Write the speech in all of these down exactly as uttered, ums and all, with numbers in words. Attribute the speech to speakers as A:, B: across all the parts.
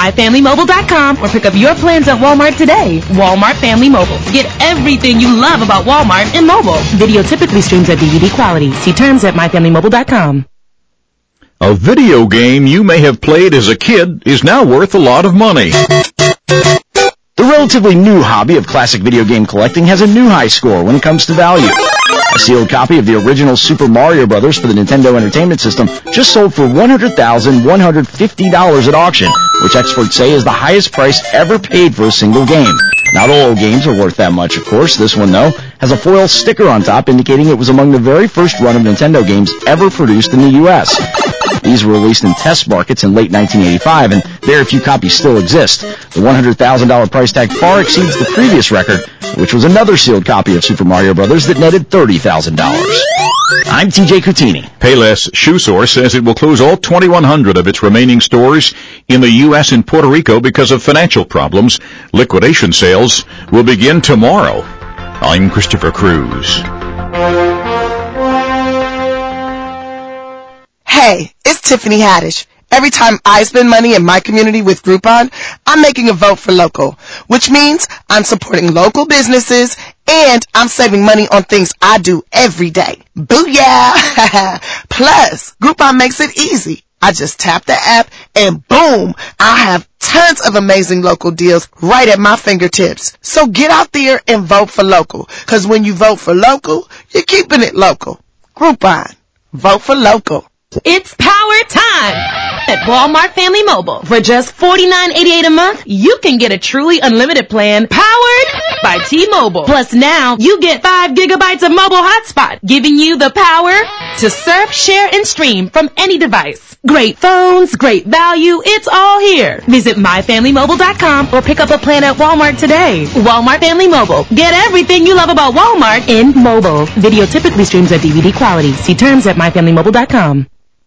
A: my family mobile dot com or pick up your plans at Walmart today. Walmart Family Mobile. Get everything you love about Walmart in mobile. Video typically streams at D V D quality. See terms at my family mobile dot com.
B: A video game you may have played as a kid is now worth a lot of money.
C: The relatively new hobby of classic video game collecting has a new high score when it comes to value. A sealed copy of the original Super Mario Brothers for the Nintendo Entertainment System just sold for one hundred thousand one hundred fifty dollars at auction, which experts say is the highest price ever paid for a single game. Not all games are worth that much, of course. This one, though, has a foil sticker on top indicating it was among the very first run of Nintendo games ever produced in the U S These were released in test markets in late nineteen eighty-five, and very few copies still exist. The one hundred thousand dollars price tag far exceeds the previous record, which was another sealed copy of Super Mario Brothers that netted thirty thousand dollars. I'm T J Cutini.
B: Payless Shoe Source says it will close all twenty-one hundred of its remaining stores in the U S and Puerto Rico because of financial problems. Liquidation sales will begin tomorrow. I'm Christopher Cruz.
D: Hey, it's Tiffany Haddish. Every time I spend money in my community with Groupon, I'm making a vote for local, which means I'm supporting local businesses and I'm saving money on things I do every day. Booyah! Plus, Groupon makes it easy. I just tap the app and boom, I have tons of amazing local deals right at my fingertips. So get out there and vote for local, because when you vote for local, you're keeping it local. Groupon. Vote for local.
A: It's power time at Walmart Family Mobile. For just forty-nine eighty-eight a month, you can get a truly unlimited plan powered by T-Mobile. Plus now, you get five gigabytes of mobile hotspot, giving you the power to surf, share, and stream from any device. Great phones, great value, it's all here. Visit my family mobile dot com or pick up a plan at Walmart today. Walmart Family Mobile. Get everything you love about Walmart in mobile. Video typically streams at D V D quality. See terms at my family mobile dot com.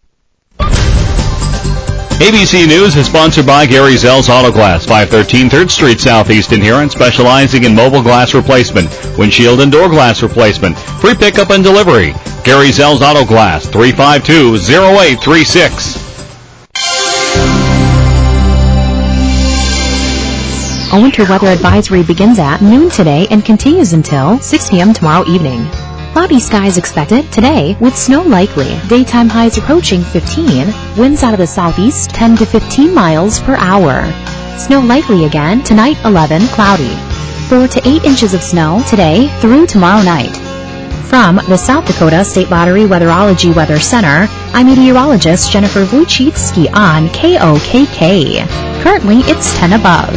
E: A B C News is sponsored by Gary Zell's Auto Glass, five thirteen third Street Southeast in Huron, specializing in mobile glass replacement, windshield and door glass replacement, free pickup and delivery. Gary Zell's Auto Glass, three five two, zero eight three six.
F: A winter weather advisory begins at noon today and continues until six p.m. tomorrow evening. Cloudy skies expected today with snow likely. Daytime highs approaching fifteen. Winds out of the southeast ten to fifteen miles per hour. Snow likely again tonight eleven, cloudy. four to eight inches of snow today through tomorrow night. From the South Dakota State Lottery Weatherology Weather Center, I'm meteorologist Jennifer Wojcicki on K O K K. Currently it's ten above.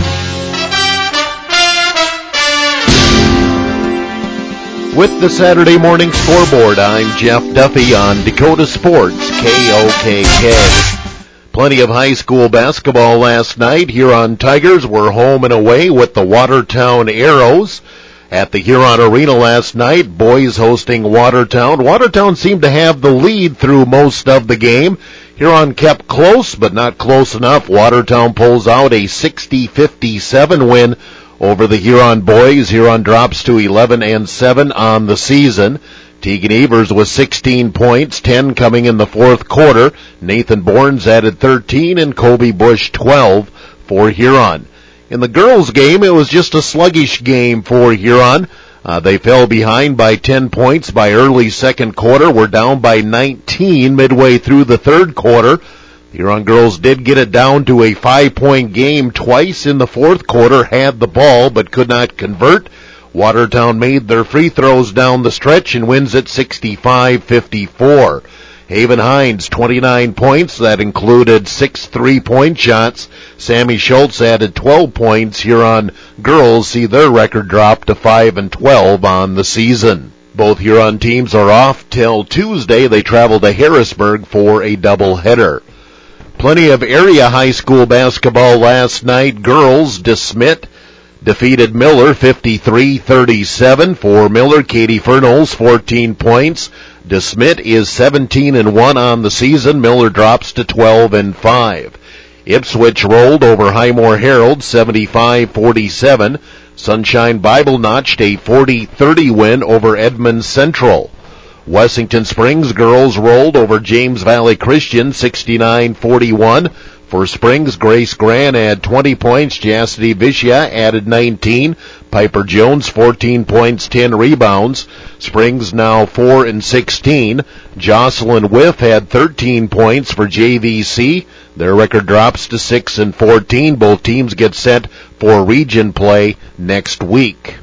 G: With the Saturday morning scoreboard, I'm Jeff Duffy on Dakota Sports, K O K K. Plenty of high school basketball last night. Huron Tigers were home and away with the Watertown Arrows. At the Huron Arena last night, boys hosting Watertown. Watertown seemed to have the lead through most of the game. Huron kept close, but not close enough. Watertown pulls out a sixty fifty-seven win over the Huron boys. Huron drops to eleven and seven on the season. Tegan Evers with sixteen points, ten coming in the fourth quarter. Nathan Bournes added thirteen and Kobe Bush twelve for Huron. In the girls' game, it was just a sluggish game for Huron. Uh, they fell behind by ten points by early second quarter. Were down by nineteen midway through the third quarter. The Huron girls did get it down to a five-point game twice in the fourth quarter, had the ball but could not convert. Watertown made their free throws down the stretch and wins at sixty-five fifty-four. Haven Hines, twenty-nine points. That included six three-point shots. Sammy Schultz added twelve points. Huron girls see their record drop to five and twelve on the season. Both Huron teams are off till Tuesday. They travel to Harrisburg for a doubleheader. Plenty of area high school basketball last night. Girls, DeSmet defeated Miller fifty-three thirty-seven. For Miller, Katie Fernals, fourteen points. DeSmet is seventeen and one on the season. Miller drops to twelve and five. Ipswich rolled over Highmore Herald seventy-five forty-seven. Sunshine Bible notched a forty thirty win over Edmonds Central. Wessington Springs girls rolled over James Valley Christian sixty-nine forty-one. For Springs, Grace Grant had twenty points. Chastity Vishya added nineteen. Piper Jones, fourteen points, ten rebounds. Springs now four and sixteen. Jocelyn Whiff had thirteen points for J V C. Their record drops to six and fourteen. Both teams get set for region play next week.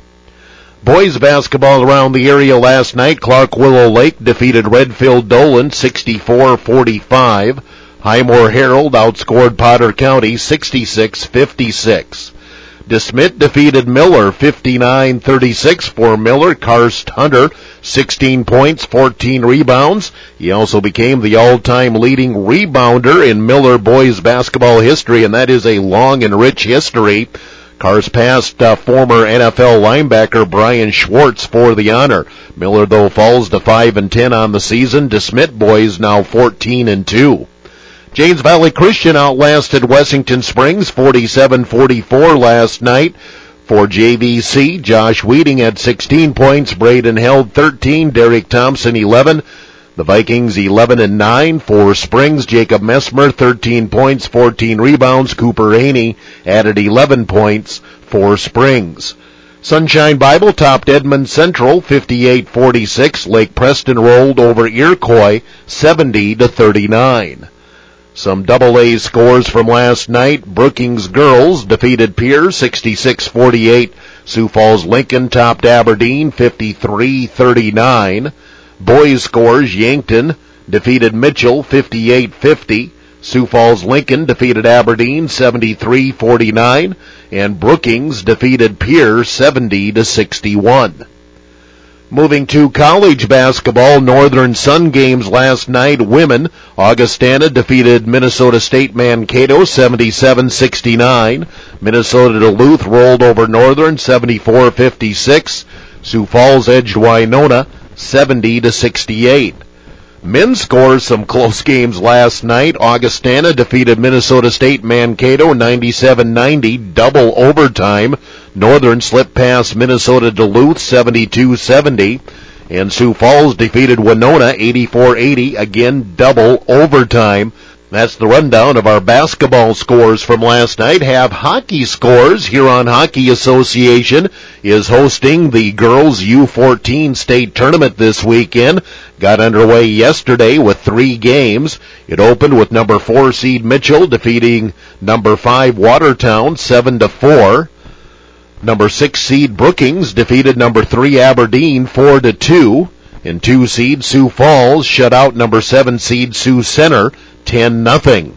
G: Boys basketball around the area last night. Clark Willow Lake defeated Redfield Dolan sixty-four forty-five. Highmore Herald outscored Potter County sixty-six fifty-six. DeSmet defeated Miller fifty-nine thirty-six for Miller. Karst Hunter, sixteen points, fourteen rebounds. He also became the all-time leading rebounder in Miller boys basketball history, and that is a long and rich history. Karst passed uh, former N F L linebacker Brian Schwartz for the honor. Miller, though, falls to five and ten on the season. DeSmet boys now fourteen and two. James Valley Christian outlasted Wessington Springs forty-seven forty-four last night. For J V C, Josh Weeding had sixteen points, Braden held thirteen, Derek Thompson eleven. The Vikings eleven and nine. For Springs, Jacob Messmer thirteen points, fourteen rebounds. Cooper Haney added eleven points for Springs. Sunshine Bible topped Edmond Central fifty-eight forty-six. Lake Preston rolled over Iroquois seventy to thirty-nine. Some double A scores from last night. Brookings girls defeated Pierre sixty-six forty-eight. Sioux Falls Lincoln topped Aberdeen fifty-three thirty-nine. Boys scores, Yankton defeated Mitchell fifty-eight fifty. Sioux Falls Lincoln defeated Aberdeen seventy-three forty-nine. And Brookings defeated Pierre seventy to sixty-one. Moving to college basketball, Northern Sun games last night. Women, Augustana defeated Minnesota State Mankato seventy-seven sixty-nine. Minnesota Duluth rolled over Northern seventy-four fifty-six. Sioux Falls edged Winona seventy to sixty-eight. Men scores some close games last night. Augustana defeated Minnesota State Mankato ninety-seven ninety, double overtime. Northern slipped past Minnesota Duluth seventy-two seventy. And Sioux Falls defeated Winona eighty-four eighty, again double overtime. That's the rundown of our basketball scores from last night. Have hockey scores. Huron Hockey Association is hosting the girls U fourteen state tournament this weekend. Got underway yesterday with three games. It opened with number four seed Mitchell defeating number five Watertown seven to four. Number six seed Brookings defeated number three Aberdeen four to two. And two seed Sioux Falls shut out number seven seed Sioux Center ten nothing.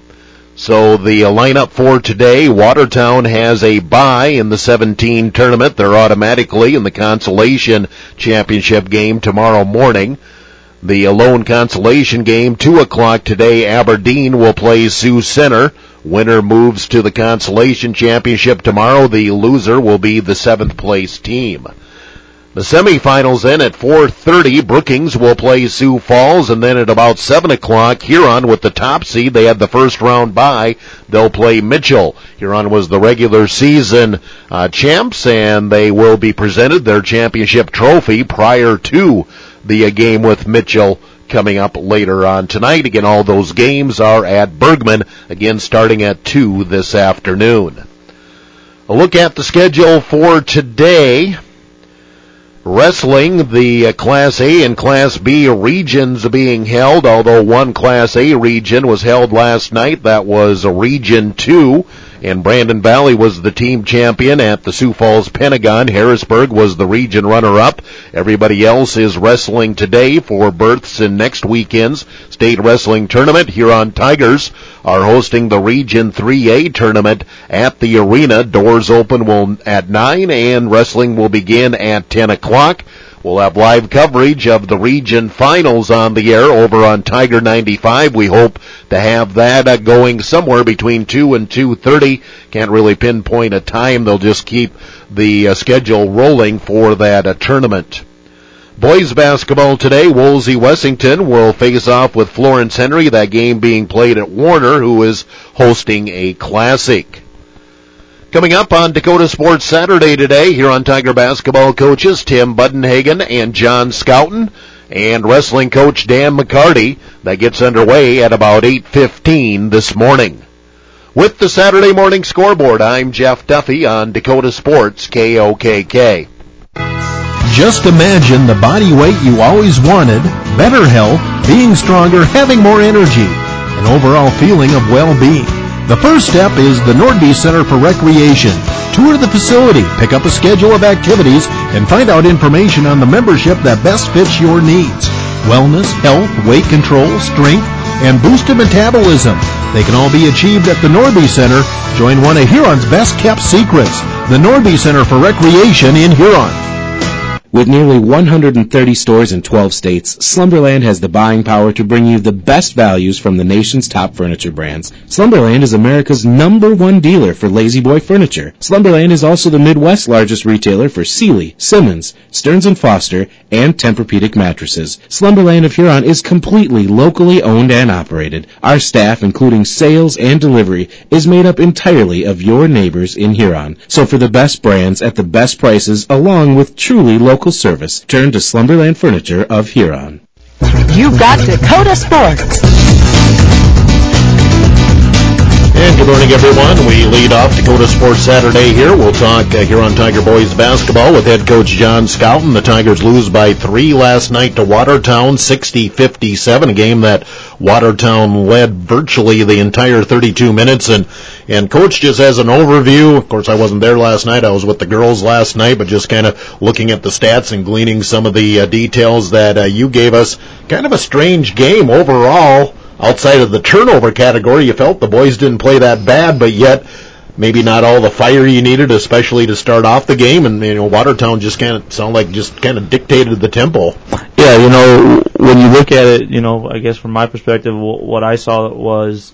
G: So the lineup for today, Watertown has a bye in the seventeen tournament. They're automatically in the consolation championship game tomorrow morning. The lone consolation game, two o'clock today, Aberdeen will play Sioux Center. Winner moves to the consolation championship tomorrow. The loser will be the seventh place team. The semifinals then at four thirty, Brookings will play Sioux Falls, and then at about seven o'clock, Huron with the top seed. They had the first round bye. They'll play Mitchell. Huron was the regular season uh, champs, and they will be presented their championship trophy prior to the uh, game with Mitchell coming up later on tonight. Again, all those games are at Bergman, again starting at two this afternoon. A look at the schedule for today. Wrestling, the uh, Class A and Class B regions being held, although one Class A region was held last night. That was a Region two, and Brandon Valley was the team champion at the Sioux Falls Pentagon. Harrisburg was the region runner-up. Everybody else is wrestling today for berths in next weekend's state wrestling tournament. Huron Tigers are hosting the Region three A tournament at the arena. Doors open will at nine, and wrestling will begin at ten o'clock. We'll have live coverage of the region finals on the air over on Tiger ninety-five. We hope to have that uh, going somewhere between two and two thirty. Can't really pinpoint a time. They'll just keep the uh, schedule rolling for that uh, tournament. Boys basketball today, Wolsey Wessington will face off with Florence Henry, that game being played at Warner, who is hosting a classic. Coming up on Dakota Sports Saturday today, here on Tiger basketball coaches Tim Budenhagen and John Scouten, and wrestling coach Dan McCarty. That gets underway at about eight fifteen this morning. With the Saturday Morning Scoreboard, I'm Jeff Duffy on Dakota Sports, K O K K.
H: Just imagine the body weight you always wanted, better health, being stronger, having more energy, an overall feeling of well-being. The first step is the Nordby Center for Recreation. Tour the facility, pick up a schedule of activities, and find out information on the membership that best fits your needs. Wellness, health, weight control, strength, and boosted metabolism. They can all be achieved at the Nordby Center. Join one of Huron's best-kept secrets, the Nordby Center for Recreation in Huron.
I: With nearly one hundred thirty stores in twelve states, Slumberland has the buying power to bring you the best values from the nation's top furniture brands. Slumberland is America's number one dealer for Lazy Boy furniture. Slumberland is also the Midwest's largest retailer for Sealy, Simmons, Stearns and Foster, and Tempur-Pedic mattresses. Slumberland of Huron is completely locally owned and operated. Our staff, including sales and delivery, is made up entirely of your neighbors in Huron. So for the best brands at the best prices, along with truly local service, turn to Slumberland Furniture of Huron.
J: You've got Dakota Sports.
G: And good morning, everyone. We lead off Dakota Sports Saturday here. We'll talk uh, Huron Tiger boys basketball with head coach John Scouten. The Tigers lose by three last night to Watertown, sixty fifty-seven, a game that Watertown led virtually the entire thirty-two minutes. And, and coach just has an overview. Of course, I wasn't there last night. I was with the girls last night, but just kind of looking at the stats and gleaning some of the uh, details that uh, you gave us. Kind of a strange game overall. Outside of the turnover category, you felt the boys didn't play that bad, but yet maybe not all the fire you needed, especially to start off the game. And, you know, Watertown just kind of sounded like just kind of dictated the tempo.
K: Yeah, you know, when you look at it, you know, I guess from my perspective, what I saw was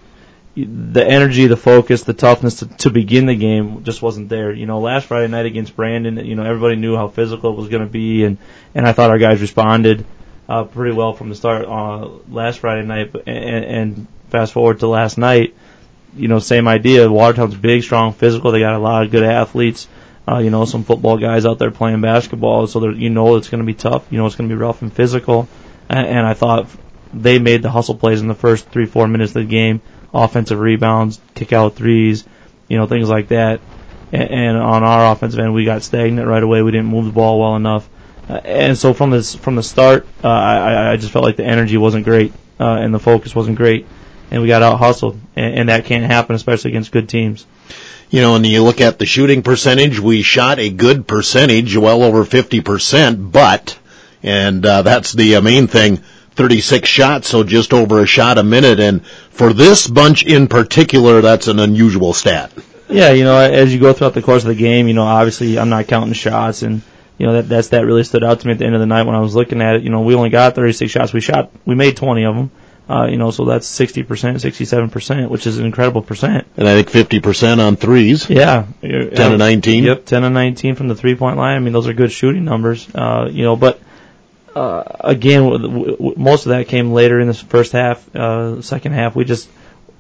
K: the energy, the focus, the toughness to, to begin the game just wasn't there. You know, last Friday night against Brandon, you know, everybody knew how physical it was going to be, and, and I thought our guys responded Uh, pretty well from the start uh, last Friday night, and, and fast forward to last night, you know, same idea. Watertown's big, strong, physical. They got a lot of good athletes, uh, you know, some football guys out there playing basketball, so you know it's going to be tough. You know it's going to be rough and physical, and, and I thought they made the hustle plays in the first three, four minutes of the game, offensive rebounds, kick-out threes, you know, things like that. And, and on our offensive end, we got stagnant right away. We didn't move the ball well enough. Uh, and so from this from the start, uh, I, I just felt like the energy wasn't great uh, and the focus wasn't great, and we got out hustled, and, and that can't happen, especially against good teams.
G: You know, and you look at the shooting percentage, we shot a good percentage, well over fifty percent, but, and uh, that's the uh, main thing, thirty-six shots, so just over a shot a minute, and for this bunch in particular, that's an unusual stat.
K: Yeah, you know, as you go throughout the course of the game, you know, obviously I'm not counting shots, and you know, that that's, that really stood out to me at the end of the night when I was looking at it. You know, we only got thirty-six shots. We shot, we made twenty of them. Uh, you know, so that's sixty percent, sixty-seven percent, which is an incredible percent.
G: And I think fifty percent on threes.
K: Yeah.
G: ten of nineteen.
K: Yep, ten of nineteen from the three-point line. I mean, those are good shooting numbers. Uh, you know, but, uh, again, w- w- most of that came later in this first half, uh, second half. We just,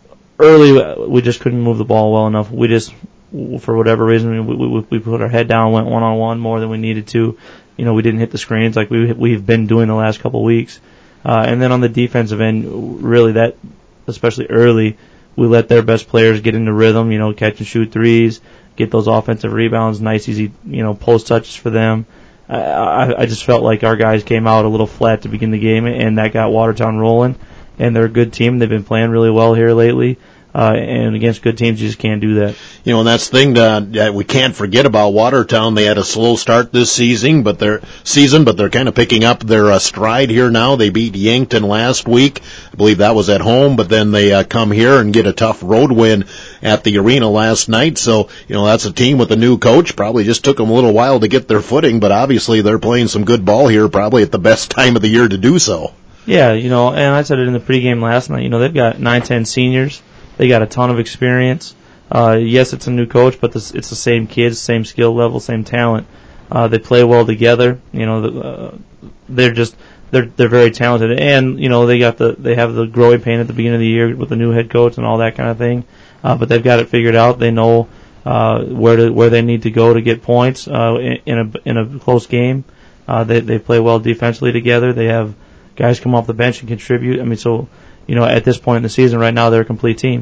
K: early, we just couldn't move the ball well enough. We just, for whatever reason, we, we, we put our head down, went one-on-one more than we needed to. You know, we didn't hit the screens like we, we've been doing the last couple of weeks. Uh, and then on the defensive end, really that, especially early, we let their best players get into rhythm, you know, catch and shoot threes, get those offensive rebounds, nice, easy, you know, post touches for them. I, I, I just felt like our guys came out a little flat to begin the game, and that got Watertown rolling. And they're a good team. They've been playing really well here lately. Uh, and against good teams, you just can't do that.
G: You know, and that's the thing that we can't forget about Watertown. They had a slow start this season, but they're season, but they're kind of picking up their uh, stride here now. They beat Yankton last week. I believe that was at home, but then they uh, come here and get a tough road win at the arena last night. So, you know, that's a team with a new coach. Probably just took them a little while to get their footing, but obviously they're playing some good ball here, probably at the best time of the year to do so.
K: Yeah, you know, and I said it in the pregame last night. You know, they've got nine, ten seniors. They got a ton of experience. Uh, yes, it's a new coach, but this, it's the same kids, same skill level, same talent. Uh, they play well together. You know, the, uh, they're just they're they're very talented, and you know they got the they have the growing pain at the beginning of the year with the new head coach and all that kind of thing. Uh, but they've got it figured out. They know uh, where to where they need to go to get points uh, in, in a in a close game. Uh, they they play well defensively together. They have guys come off the bench and contribute. I mean, so. You know, at this point in the season right now, they're a complete team.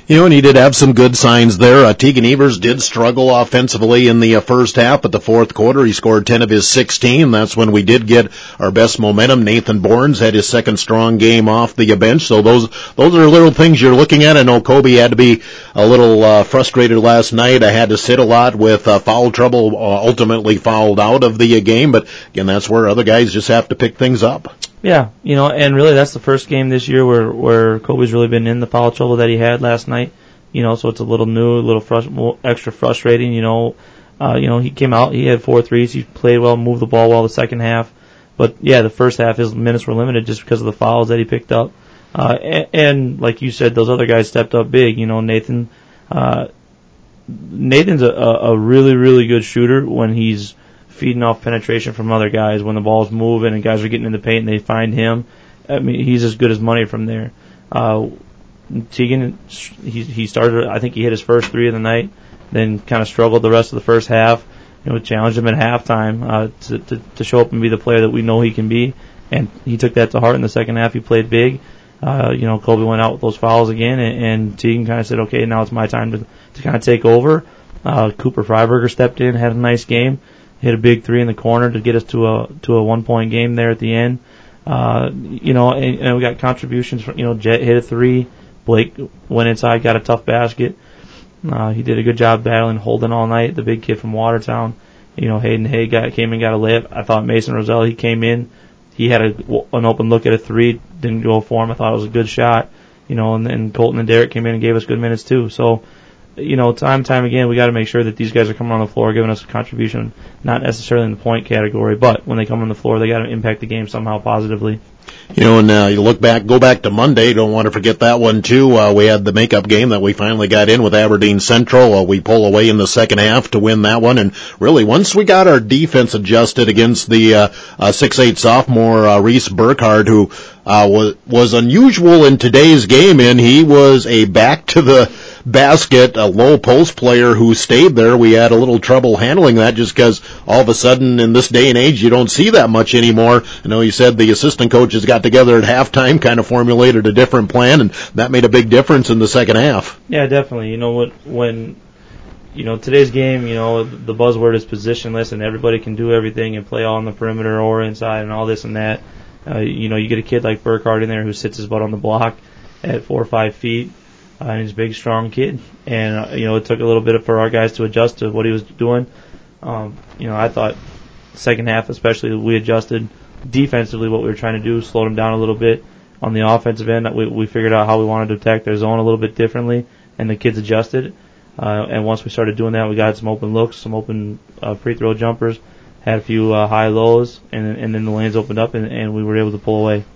G: You know, and he did have some good signs there. Uh, Tegan Evers did struggle offensively in the uh, first half, but the fourth quarter he scored ten of his sixteen. That's when we did get our best momentum. Nathan Bournes had his second strong game off the bench. So those those are little things you're looking at. I know Kobe had to be a little uh, frustrated last night. I had to sit a lot with uh, foul trouble, uh, ultimately fouled out of the uh, game. But again, that's where other guys just have to pick things up.
K: Yeah, you know, and really that's the first game this year where where Kobe's really been in the foul trouble that he had last night. You know, so it's a little new, a little frust- extra frustrating. You know, uh, you know, he came out, he had four threes, he played well, moved the ball well the second half. But yeah, the first half his minutes were limited just because of the fouls that he picked up. Uh, and, and like you said, those other guys stepped up big. You know, Nathan, uh, Nathan's a, a really, really good shooter when he's feeding off penetration from other guys. When the ball's moving and guys are getting in the paint and they find him, I mean, he's as good as money from there. Uh, Tegan, he, he started, I think he hit his first three of the night, then kind of struggled the rest of the first half. You know, challenged him at halftime uh, to, to, to show up and be the player that we know he can be, and he took that to heart in the second half. He played big. Uh, you know, Kobe went out with those fouls again, and, and Tegan kind of said, okay, now it's my time to, to kind of take over. Uh, Cooper Freiberger stepped in, had a nice game. Hit a big three in the corner to get us to a to a one point game there at the end. Uh, you know, and, and we got contributions from, you know, Jet hit a three. Blake went inside, got a tough basket. Uh, he did a good job battling Holden all night, the big kid from Watertown. You know, Hayden Hay got, came in, got a layup. I thought Mason Roselle, he came in, he had a, an open look at a three, didn't go for him. I thought it was a good shot. You know, and then Colton and Derek came in and gave us good minutes too. So, you know, time and time again, we got to make sure that these guys are coming on the floor, giving us a contribution, not necessarily in the point category, but when they come on the floor, they got to impact the game somehow positively.
G: You know, and uh, you look back, go back to Monday. Don't want to forget that one too. Uh, we had the makeup game that we finally got in with Aberdeen Central. Uh, we pull away in the second half to win that one. And really, once we got our defense adjusted against the uh, uh, six eight sophomore uh, Reese Burkhardt, who uh, was was unusual in today's game, and he was a back to the basket, a low post player who stayed there. We had a little trouble handling that just because all of a sudden in this day and age you don't see that much anymore. I know you said the assistant coaches got together at halftime, kind of formulated a different plan, and that made a big difference in the second half.
K: Yeah, definitely. You know what, when you know today's game, you know the buzzword is positionless, and everybody can do everything and play all on the perimeter or inside and all this and that. Uh, you know, you get a kid like Burkhardt in there who sits his butt on the block at four or five feet. Uh, and he's a big, strong kid. And, uh, you know, it took a little bit for our guys to adjust to what he was doing. Um, you know, I thought second half especially we adjusted defensively what we were trying to do, slowed him down a little bit. On the offensive end, we, we figured out how we wanted to attack their zone a little bit differently, and the kids adjusted. Uh, and once we started doing that, we got some open looks, some open uh, free throw jumpers, had a few uh, high lows, and, and then the lanes opened up, and, and we were able to pull away.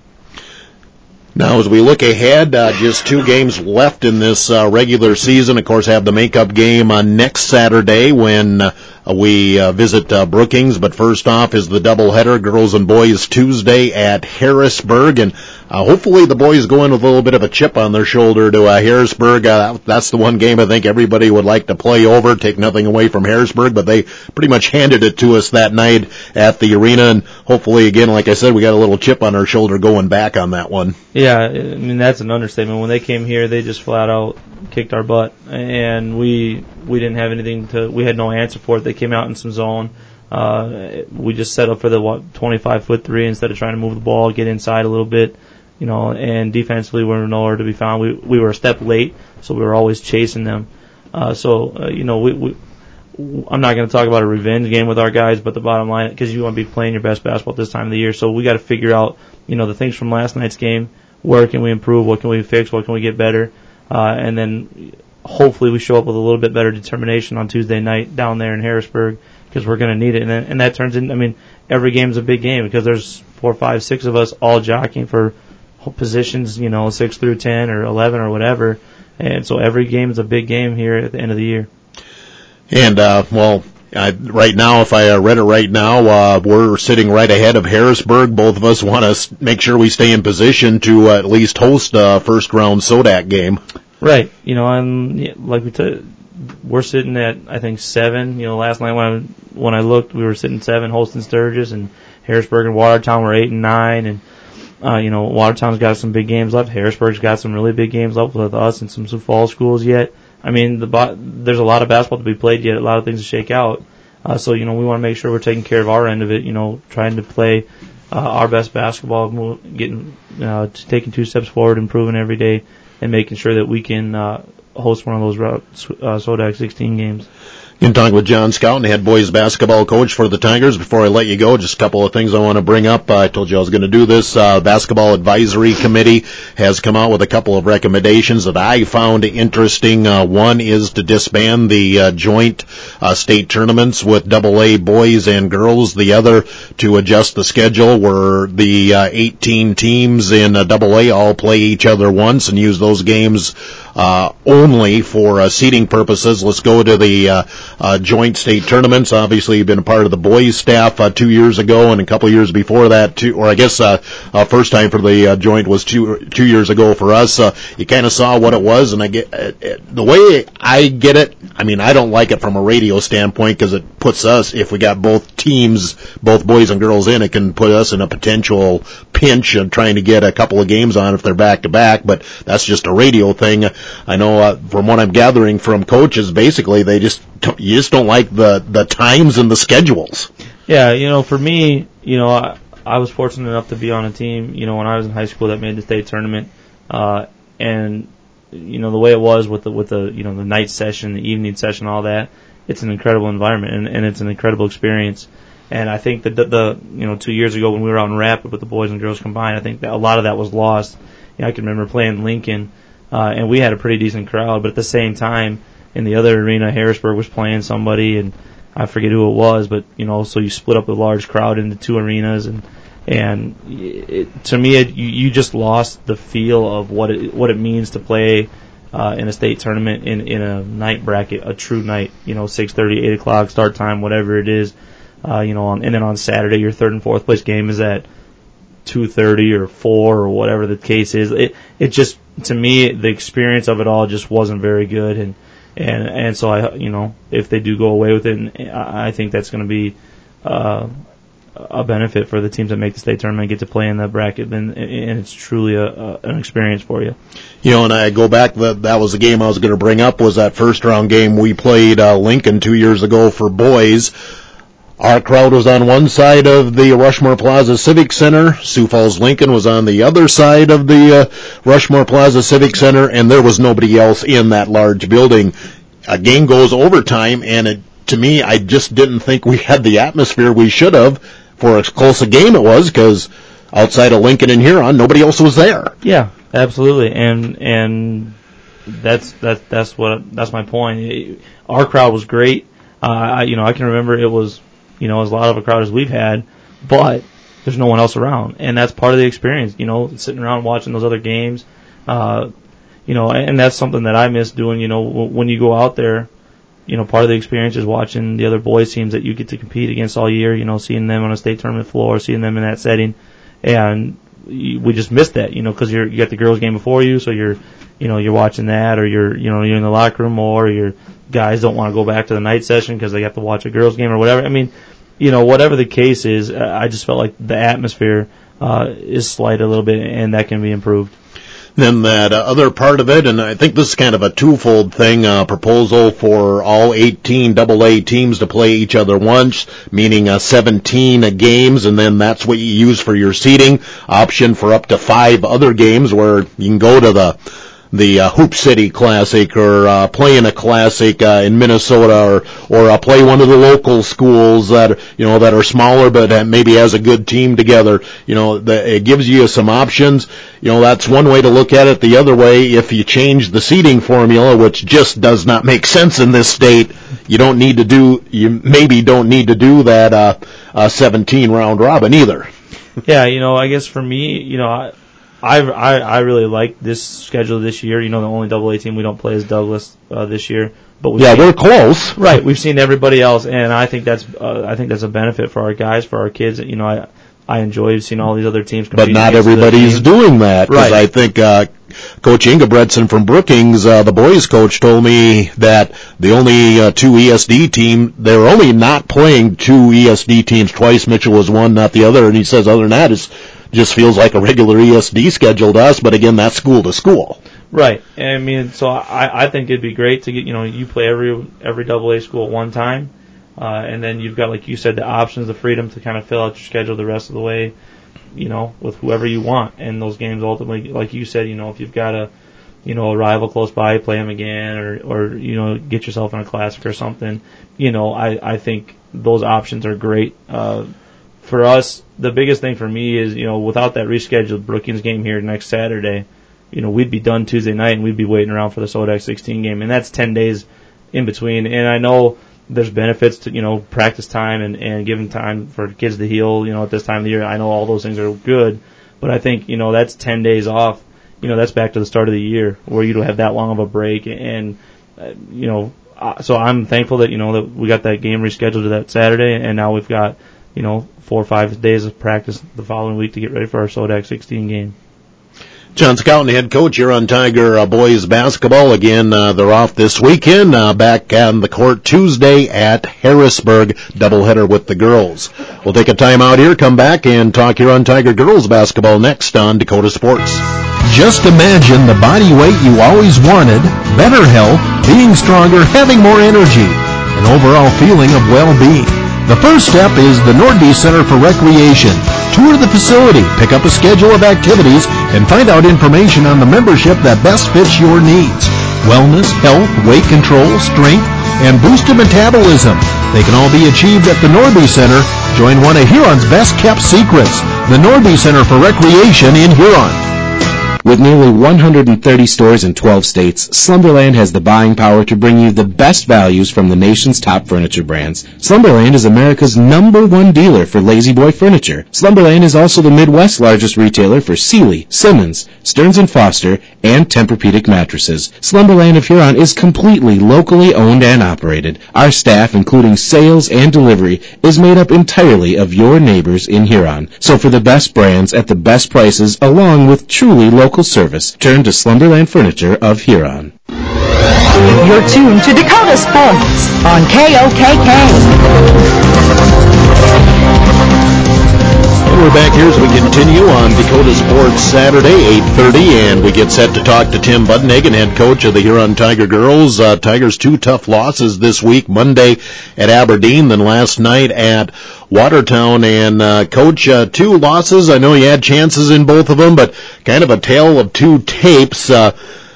G: Now, as we look ahead, uh, just two games left in this uh, regular season. Of course, have the makeup game on next Saturday when uh, we uh, visit uh, Brookings. But first off is the doubleheader, girls and boys, Tuesday at Harrisburg. And uh, hopefully the boys go in with a little bit of a chip on their shoulder to uh, Harrisburg. Uh, that's the one game I think everybody would like to play over, take nothing away from Harrisburg. But they pretty much handed it to us that night at the arena. And hopefully, again, like I said, we got a little chip on our shoulder going back on that one.
K: Yeah. Yeah, I mean that's an understatement. When they came here, they just flat out kicked our butt, and we we didn't have anything to. We had no answer for it. They came out in some zone. Uh, we just settled for the what, twenty-five foot three instead of trying to move the ball, get inside a little bit, you know. And defensively, we were nowhere to be found. We we were a step late, so we were always chasing them. Uh, so uh, you know, we. we I'm not going to talk about a revenge game with our guys, but the bottom line, because you want to be playing your best basketball at this time of the year, so we got to figure out, you know, the things from last night's game. Where can we improve? What can we fix? What can we get better? Uh, and then hopefully we show up with a little bit better determination on Tuesday night down there in Harrisburg because we're going to need it. And, and that turns in, I mean, every game's a big game because there's four, five, six of us all jockeying for positions, you know, six through ten or eleven or whatever. And so every game is a big game here at the end of the year.
G: And, uh, well, Uh, right now, if I uh, read it right now, uh, we're sitting right ahead of Harrisburg. Both of us want to s- make sure we stay in position to uh, at least host a first-round SODAC game.
K: Right. You know, and yeah, like we t- we're sitting at, I think, seven. You know, last night when I, when I looked, we were sitting seven hosting Sturgis, and Harrisburg and Watertown were eight and nine. And, Uh, you know, Watertown's got some big games left. Harrisburg's got some really big games left with us and some Sioux Falls schools yet. I mean, the there's a lot of basketball to be played yet, a lot of things to shake out. Uh, so, you know, we want to make sure we're taking care of our end of it, you know, trying to play uh, our best basketball, getting uh, taking two steps forward, improving every day, and making sure that we can uh, host one of those uh, SODAC sixteen games.
G: In talking with John Scouten, head boys basketball coach for the Tigers. Before I let you go, just a couple of things I want to bring up. Uh, I told you I was going to do this. Uh, Basketball Advisory Committee has come out with a couple of recommendations that I found interesting. Uh, one is to disband the uh, joint uh, state tournaments with double A boys and girls. The other to adjust the schedule where the uh, eighteen teams in uh, double A all play each other once and use those games uh, only for uh, seeding purposes. Let's go to the uh, Uh, joint state tournaments. Obviously, you've been a part of the boys staff uh, two years ago, and a couple years before that, too, or I guess uh, uh, first time for the uh, joint was two two years ago for us. Uh, you kind of saw what it was, and I get uh, the way I get it. I mean, I don't like it from a radio standpoint because it puts us, if we got both teams, both boys and girls in, it can put us in a potential pinch of trying to get a couple of games on if they're back to back. But that's just a radio thing. I know uh, from what I'm gathering from coaches, basically they just you just don't like the, the times and the schedules.
K: Yeah, you know, for me, you know, I, I was fortunate enough to be on a team, you know, when I was in high school that made the state tournament, uh, and, you know, the way it was with the, with the, you know, the night session, the evening session, all that, it's an incredible environment, and, and it's an incredible experience. And I think that the, the, you know, two years ago when we were out in Rapid with the boys and girls combined, I think that a lot of that was lost. You know, I can remember playing Lincoln, uh, and we had a pretty decent crowd, but at the same time, in the other arena, Harrisburg was playing somebody, and I forget who it was, but, you know, so you split up a large crowd into two arenas, and and it, to me, it, you, you just lost the feel of what it what it means to play uh, in a state tournament in in a night bracket, a true night, you know, six thirty, eight o'clock start time, whatever it is, uh, you know, on, and then on Saturday, your third and fourth place game is at two thirty or four or whatever the case is. It it just, to me, the experience of it all just wasn't very good, and. And and so I you know if they do go away with it, and I think that's going to be uh, a benefit for the teams that make the state tournament and get to play in that bracket, and, and it's truly a, a, an experience for you.
G: You know, and I go back, that that was the game I was going to bring up, was that first round game we played uh, Lincoln two years ago for boys. Our crowd was on one side of the Rushmore Plaza Civic Center. Sioux Falls Lincoln was on the other side of the uh, Rushmore Plaza Civic Center, and there was nobody else in that large building. A game goes overtime, and it, to me, I just didn't think we had the atmosphere we should have for as close a game it was, because outside of Lincoln and Huron, nobody else was there.
K: Yeah, absolutely, and and that's that's that's what that's my point. Our crowd was great. Uh, I, you know, I can remember it was. You know, as a lot of a crowd as we've had, but there's no one else around, and that's part of the experience. You know, sitting around watching those other games, uh, you know, and that's something that I miss doing. You know, when you go out there, you know, part of the experience is watching the other boys teams that you get to compete against all year. You know, seeing them on a state tournament floor, seeing them in that setting, and we just missed that. You know, because you're you got the girls game before you, so you're, you know, you're watching that, or you're, you know, you're in the locker room, or your guys don't want to go back to the night session because they have to watch a girls game or whatever. I mean, you know, whatever the case is, I just felt like the atmosphere uh, is slight a little bit, and that can be improved.
G: Then that uh, other part of it, and I think this is kind of a twofold thing, uh, proposal for all eighteen double A teams to play each other once, meaning uh, seventeen uh, games, and then that's what you use for your seeding. Option for up to five other games where you can go to the the uh, Hoop City Classic, or uh, play in a classic uh, in Minnesota, or or uh, play one of the local schools that you know that are smaller but uh, maybe has a good team together. You know, the, it gives you some options. You know, that's one way to look at it. The other way, if you change the seeding formula, which just does not make sense in this state, you don't need to do you maybe don't need to do that uh, uh, seventeen round robin either.
K: Yeah, you know, I guess for me, you know, I. I, I, I really like this schedule this year. You know, the only double A team we don't play is Douglas uh, this year. But we've
G: yeah,
K: seen,
G: we're close.
K: Right, we've seen everybody else, and I think that's uh, I think that's a benefit for our guys, for our kids. You know, I I enjoy seeing all these other teams compete.
G: But not everybody's doing that.
K: Right.
G: I think uh, Coach Ingebretson from Brookings, uh, the boys coach, told me that the only uh, two E S D team, they were only not playing two E S D teams twice. Mitchell was one, not the other. And he says other than that, it's just feels like a regular E S D schedule to us, but again, that's school to school.
K: Right. I mean, so I, I think it'd be great to get, you know, you play every every double A school at one time, uh, and then you've got, like you said, the options, the freedom to kind of fill out your schedule the rest of the way, you know, with whoever you want. And those games ultimately, like you said, you know, if you've got a, you know, a rival close by, play them again, or, or, you know, get yourself in a classic or something. You know, I, I think those options are great. Uh, for us, the biggest thing for me is, you know, without that rescheduled Brookings game here next Saturday, you know, we'd be done Tuesday night and we'd be waiting around for the Sodak sixteen game. And that's ten days in between. And I know there's benefits to, you know, practice time and, and giving time for kids to heal, you know, at this time of the year. I know all those things are good, but I think, you know, that's ten days off. You know, that's back to the start of the year where you don't have that long of a break. And, uh, you know, uh, so I'm thankful that, you know, that we got that game rescheduled to that Saturday, and now we've got, you know, four or five days of practice the following week to get ready for our Sodak sixteen game.
G: John Scouten, head coach here on Tiger uh, boys basketball. Again, uh, they're off this weekend. Uh, back on the court Tuesday at Harrisburg. Doubleheader with the girls. We'll take a time out here, come back, and talk here on Tiger girls basketball next on Dakota Sports.
H: Just imagine the body weight you always wanted, better health, being stronger, having more energy, an overall feeling of well-being. The first step is the Nordby Center for Recreation. Tour the facility, pick up a schedule of activities, and find out information on the membership that best fits your needs. Wellness, health, weight control, strength, and boosted metabolism. They can all be achieved at the Nordby Center. Join one of Huron's best-kept secrets, the Nordby Center for Recreation in Huron.
I: With nearly one hundred thirty stores in twelve states, Slumberland has the buying power to bring you the best values from the nation's top furniture brands. Slumberland is America's number one dealer for Lazy Boy furniture. Slumberland is also the Midwest's largest retailer for Sealy, Simmons, Stearns and Foster, and Tempur-Pedic mattresses. Slumberland of Huron is completely locally owned and operated. Our staff, including sales and delivery, is made up entirely of your neighbors in Huron. So for the best brands at the best prices, along with truly local service, turn to Slumberland Furniture of Huron.
J: You're tuned to Dakota Sports on K O K K.
G: And we're back here as we continue on Dakota Sports Saturday, eight thirty, and we get set to talk to Tim Budnigan, head coach of the Huron Tiger girls. Uh, Tigers two tough losses this week, Monday at Aberdeen, then last night at Watertown. And uh, Coach, uh, two losses. I know you had chances in both of them, but kind of a tale of two tapes. Uh,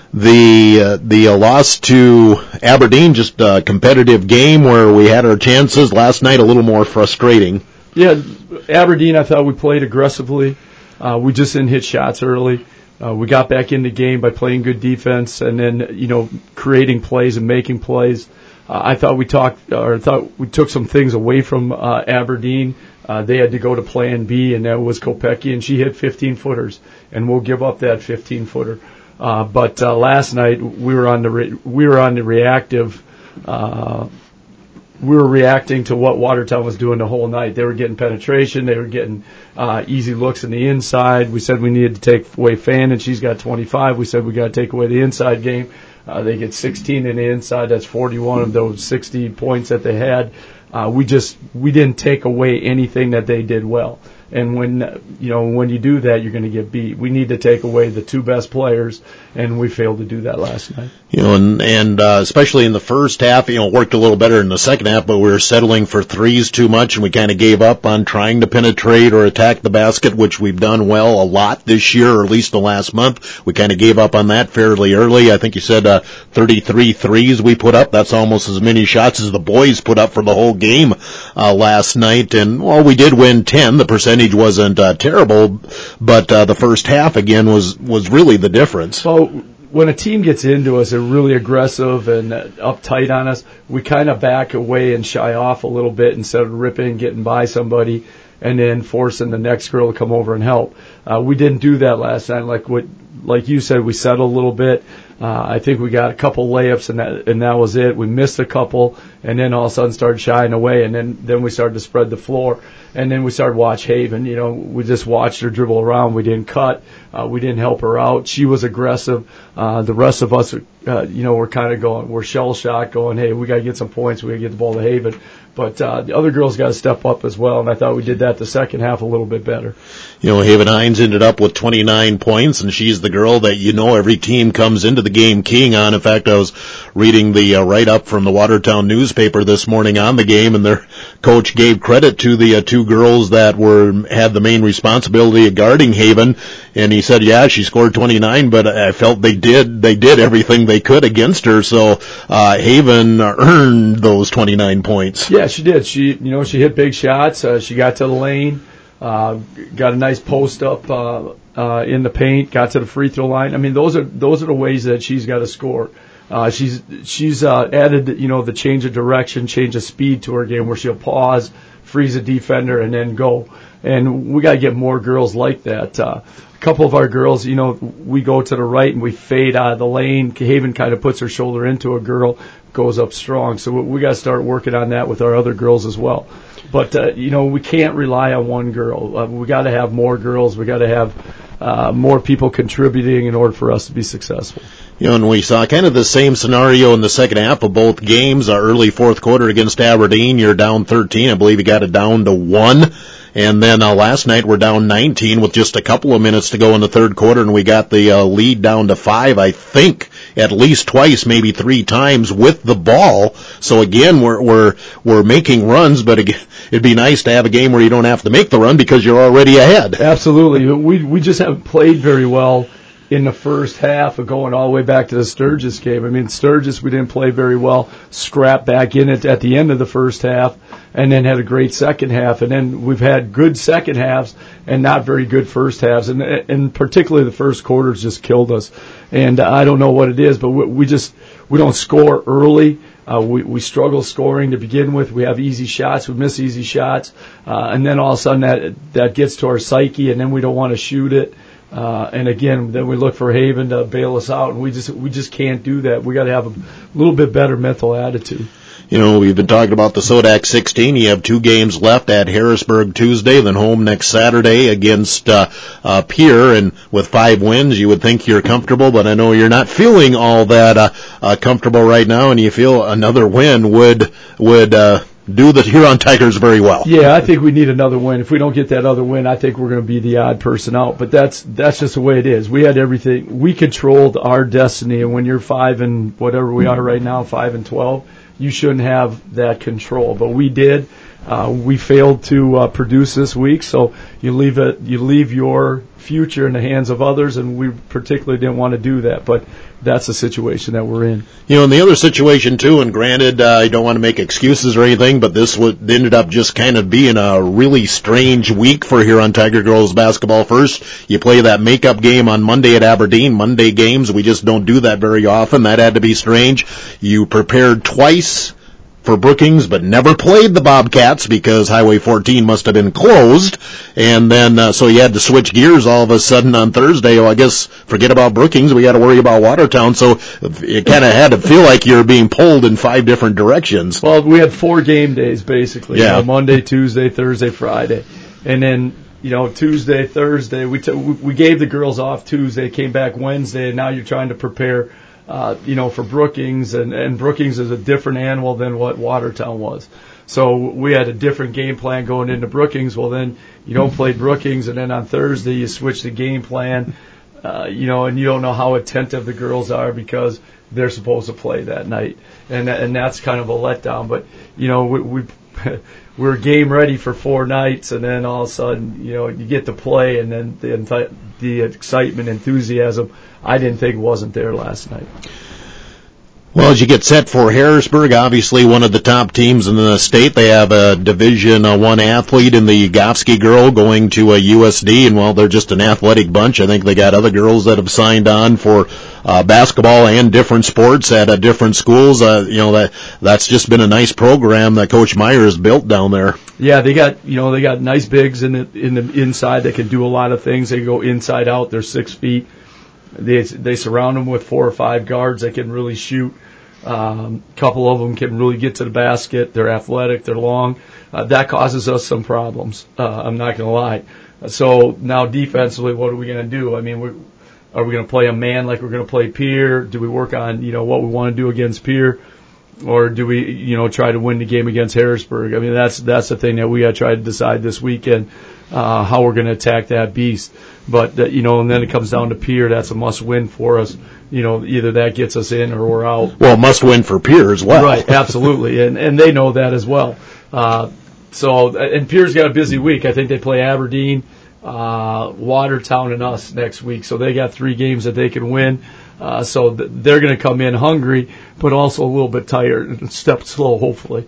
G: the uh, the uh, loss to Aberdeen, just a competitive game where we had our chances. Last night, a little more frustrating.
L: Yeah, Aberdeen, I thought we played aggressively. Uh, we just didn't hit shots early. Uh, we got back in the game by playing good defense and then, you know, creating plays and making plays. Uh, I thought we talked, or I thought we took some things away from uh, Aberdeen. Uh, they had to go to Plan B, and that was Kopecky, and she hit fifteen footers, and we'll give up that fifteen footer. Uh, but uh, last night we were on the re- we were on the reactive. Uh, we were reacting to what Watertown was doing the whole night. They were getting penetration. They were getting uh, easy looks in the inside. We said we needed to take away Fan, and she's got twenty-five. We said we got to take away the inside game. Uh, they get sixteen in the inside. That's forty-one of those sixty points that they had. Uh, we just we didn't take away anything that they did well. And when you know when you do that, you're going to get beat. We need to take away the two best players, and we failed to do that last night.
G: You know, and and uh, especially in the first half, you know, it worked a little better in the second half, but we were settling for threes too much, and we kind of gave up on trying to penetrate or attack the basket, which we've done well a lot this year, or at least the last month. We kind of gave up on that fairly early. I think you said uh, thirty-three threes we put up. That's almost as many shots as the boys put up for the whole game uh, last night. And well, we did win ten. The percentage wasn't uh, terrible, but uh, the first half again was was really the difference.
L: So when a team gets into us, they're really aggressive and uh, uptight on us. We kind of back away and shy off a little bit instead of ripping, getting by somebody, and then forcing the next girl to come over and help. Uh, we didn't do that last night. Like what, like you said, we settled a little bit. Uh, I think we got a couple layups, and that and that was it. We missed a couple, and then all of a sudden started shying away, and then then we started to spread the floor, and then we started to watch Haven. You know, we just watched her dribble around. We didn't cut. Uh, we didn't help her out. She was aggressive. Uh, the rest of us, uh, you know, we're kind of going, we're shell shocked, going, hey, we got to get some points. We got to get the ball to Haven. But uh, the other girls got to step up as well, and I thought we did that the second half a little bit better.
G: You know, Haven Hines ended up with twenty-nine points, and she's the girl that you know every team comes into the game keying on. In fact, I was reading the uh, write-up from the Watertown newspaper this morning on the game, and their coach gave credit to the uh, two girls that were had the main responsibility of guarding Haven, and he said, yeah, she scored twenty-nine, but I felt they did they did everything they could against her, so uh, Haven earned those twenty-nine points.
L: Yeah, she did. She, you know, she hit big shots. Uh, she got to the lane. Uh, got a nice post up uh, uh, in the paint. Got to the free throw line. I mean, those are those are the ways that she's got to score. Uh, she's she's uh, added, you know, the change of direction, change of speed to her game, where she'll pause, freeze a defender, and then go. And we got to get more girls like that. Uh, a couple of our girls, you know, we go to the right and we fade out of the lane. Haven kind of puts her shoulder into a girl, goes up strong. So we got to start working on that with our other girls as well. But, uh, you know, we can't rely on one girl. Uh, we got to have more girls. We got to have uh, more people contributing in order for us to be successful.
G: You know, and we saw kind of the same scenario in the second half of both games. Our early fourth quarter against Aberdeen, you're down thirteen. I believe you got it down to one. And then uh, last night we're down nineteen with just a couple of minutes to go in the third quarter, and we got the uh, lead down to five, I think, at least twice, maybe three times with the ball. So again, we're we're we're making runs, but again, it'd be nice to have a game where you don't have to make the run because you're already ahead.
L: Absolutely. We we just haven't played very well in the first half of going all the way back to the Sturgis game. I mean, Sturgis, we didn't play very well, scrapped back in it at the end of the first half, and then had a great second half. And then we've had good second halves and not very good first halves. And, and particularly the first quarters just killed us. And I don't know what it is, but we, we just, we don't score early. Uh, we, we struggle scoring to begin with. We have easy shots. We miss easy shots. Uh, and then all of a sudden that, that gets to our psyche, and then we don't want to shoot it. Uh, and again, then we look for Haven to bail us out, and we just we just can't do that. We got to have a little bit better mental attitude.
G: You know, we've been talking about the Sodak sixteen. You have two games left at Harrisburg Tuesday, then home next Saturday against uh, uh, Pierre. And with five wins, you would think you're comfortable, but I know you're not feeling all that uh, uh, comfortable right now, and you feel another win would would. Uh, do the Huron Tigers very well.
L: Yeah, I think we need another win. If we don't get that other win, I think we're going to be the odd person out. But that's that's just the way it is. We had everything. We controlled our destiny, and when you're five and whatever we are right now, five and twelve, you shouldn't have that control. But we did. Uh, we failed to uh, produce this week, so you leave it. You leave your future in the hands of others, and we particularly didn't want to do that. But that's the situation that we're in.
G: You know, in the other situation too, and granted, uh, I don't want to make excuses or anything, but this would, ended up just kind of being a really strange week for Huron Tiger girls basketball. First, you play that makeup game on Monday at Aberdeen. Monday games, we just don't do that very often. That had to be strange. You prepared twice for Brookings, but never played the Bobcats because Highway fourteen must have been closed. And then, uh, so you had to switch gears all of a sudden on Thursday. Oh, I guess forget about Brookings. We got to worry about Watertown. So it kind of had to feel like you're being pulled in five different directions.
L: Well, we had four game days basically.
G: Yeah.
L: You know, Monday, Tuesday, Thursday, Friday. And then, you know, Tuesday, Thursday, we t- we gave the girls off Tuesday, came back Wednesday, and now you're trying to prepare Uh, you know, for Brookings, and, and Brookings is a different animal than what Watertown was. So we had a different game plan going into Brookings. Well, then you don't play Brookings, and then on Thursday you switch the game plan, uh, you know, and you don't know how attentive the girls are because they're supposed to play that night, and and that's kind of a letdown. But you know, we, we we're game ready for four nights, and then all of a sudden, you know, you get to play, and then the the excitement, enthusiasm, I didn't think wasn't there last night.
G: Well, as you get set for Harrisburg, obviously one of the top teams in the state. They have a Division One athlete in the Gofsky girl going to a U S D, and while they're just an athletic bunch, I think they got other girls that have signed on for uh, basketball and different sports at uh, different schools. Uh, you know, that that's just been a nice program that Coach Meyer has built down there.
L: Yeah, they got you know they got nice bigs in the in the inside that can do a lot of things. They go inside out. They're six feet. They they surround them with four or five guards that can really shoot. A um, couple of them can really get to the basket. They're athletic. They're long. Uh, that causes us some problems. Uh, I'm not going to lie. So now defensively, what are we going to do? I mean, we're, are we going to play a man like we're going to play Pierre? Do we work on, you know, what we want to do against Pierre? Or do we, you know, try to win the game against Harrisburg? I mean, that's that's the thing that we got to try to decide this weekend, uh, how we're going to attack that beast. But, uh, you know, and then it comes down to Pierre. That's a must-win for us. You know, either that gets us in or we're out.
G: Well, must-win for Pierre as well.
L: Right, absolutely. And and they know that as well. Uh, so, and Pierre's got a busy week. I think they play Aberdeen, uh, Watertown, and us next week. So they got three games that they can win. Uh, so th- they're going to come in hungry, but also a little bit tired and step slow, hopefully.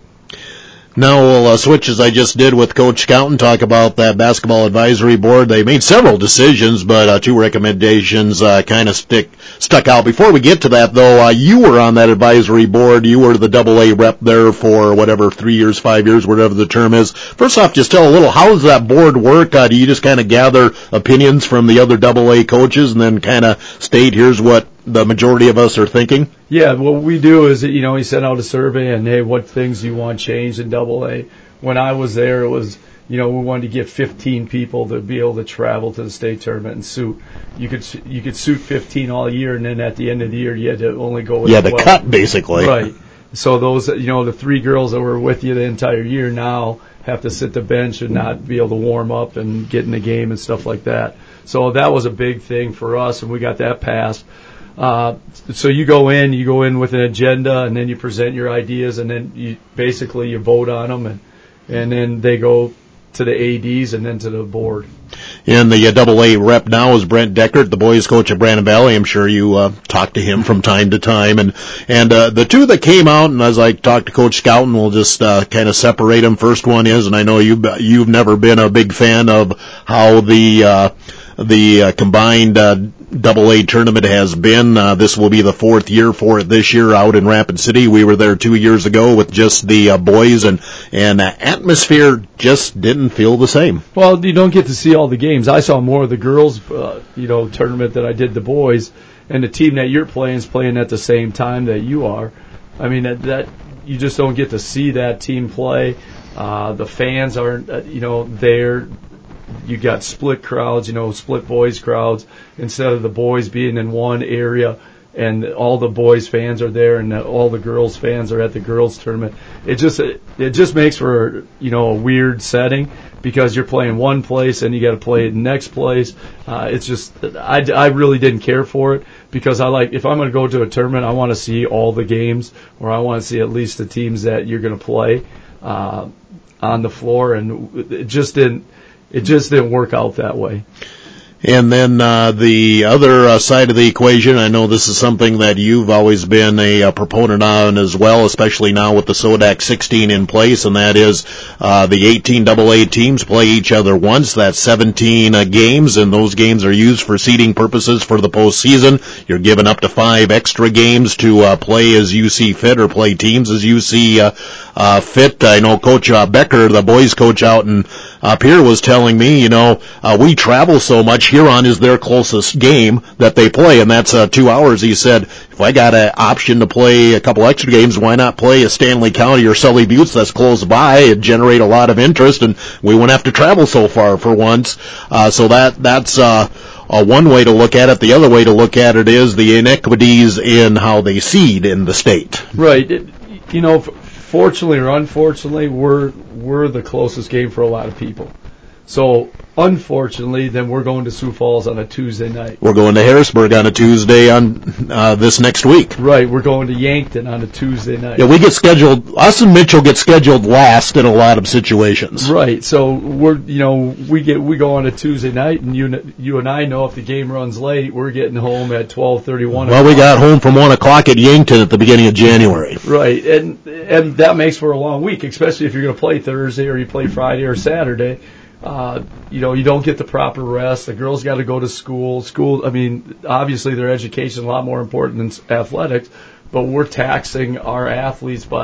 G: Now we'll uh, switch, as I just did with Coach Scouten, talk about that basketball advisory board. They made several decisions, but uh, two recommendations uh, kind of stick stuck out. Before we get to that, though, uh, you were on that advisory board. You were the double A rep there for whatever, three years, five years, whatever the term is. First off, just tell a little, how does that board work? Uh, do you just kind of gather opinions from the other double A coaches and then kind of state, here's what the majority of us are thinking?
L: Yeah, what we do is, you know, we send out a survey and, hey, what things do you want changed in double A? When I was there, it was, you know, we wanted to get fifteen people to be able to travel to the state tournament and suit. You could you could suit fifteen all year, and then at the end of the year, you had to only go with
G: yeah, the
L: twelve.
G: cut, basically.
L: Right. So those, you know, the three girls that were with you the entire year now have to sit the bench and not be able to warm up and get in the game and stuff like that. So that was a big thing for us, and we got that passed. Uh, so you go in, you go in with an agenda, and then you present your ideas, and then you basically you vote on them, and and then they go to the A Ds and then to the board.
G: And the uh, double A rep now is Brent Deckert, the boys coach at Brandon Valley. I'm sure you uh, talk to him from time to time. And and uh, the two that came out, and as I talked to Coach Scouten, we'll just uh, kind of separate them. First one is, and I know you've, you've never been a big fan of how the uh, the uh, combined uh, double A tournament has been. Uh, this will be the fourth year for it this year out in Rapid City. We were there two years ago with just the uh, boys, and and uh, atmosphere just didn't feel the same.
L: Well, you don't get to see all the games. I saw more of the girls, uh, you know, tournament than I did the boys, and the team that you're playing is playing at the same time that you are. I mean, that, that you just don't get to see that team play. Uh, the fans aren't, uh, you know, there. You got split crowds, you know, split boys crowds, instead of the boys being in one area and all the boys fans are there and all the girls fans are at the girls tournament. It just it, it just makes for, you know, a weird setting because you're playing one place and you got to play the next place. Uh, it's just I, I really didn't care for it because I like if I'm going to go to a tournament, I want to see all the games or I want to see at least the teams that you're going to play uh, on the floor, and it just didn't. It just didn't work out that way.
G: And then uh, the other uh, side of the equation, I know this is something that you've always been a, a proponent on as well, especially now with the SODAC sixteen in place, and that is uh, the eighteen double A teams play each other once. That's seventeen uh, games, and those games are used for seeding purposes for the postseason. You're given up to five extra games to uh, play as you see fit or play teams as you see uh, uh, fit. I know Coach uh, Becker, the boys coach out in up here, was telling me, you know, uh, we travel so much. Huron is their closest game that they play, and that's uh, two hours. He said, if I got an option to play a couple extra games, why not play a Stanley County or Sully Buttes that's close by? It'd generate a lot of interest, and we wouldn't have to travel so far for once. Uh, so that that's uh, uh, one way to look at it. The other way to look at it is the inequities in how they seed in the state.
L: Right. It, you know, fortunately or unfortunately, we're we're the closest game for a lot of people. So, unfortunately, then we're going to Sioux Falls on a Tuesday night.
G: We're going to Harrisburg on a Tuesday on uh, this next week.
L: Right, we're going to Yankton on a Tuesday night.
G: Yeah, we get scheduled, us and Mitchell get scheduled last in a lot of situations.
L: Right, so we're, you know, we get we go on a Tuesday night, and you you and I know if the game runs late, we're getting home at twelve thirty-one.
G: Well, we got home from one o'clock at Yankton at the beginning of January.
L: Right, and and that makes for a long week, especially if you're going to play Thursday or you play Friday or Saturday. Uh, you know, you don't get the proper rest. The girls got to go to school. School, I mean, obviously their education is a lot more important than athletics, but we're taxing our athletes by,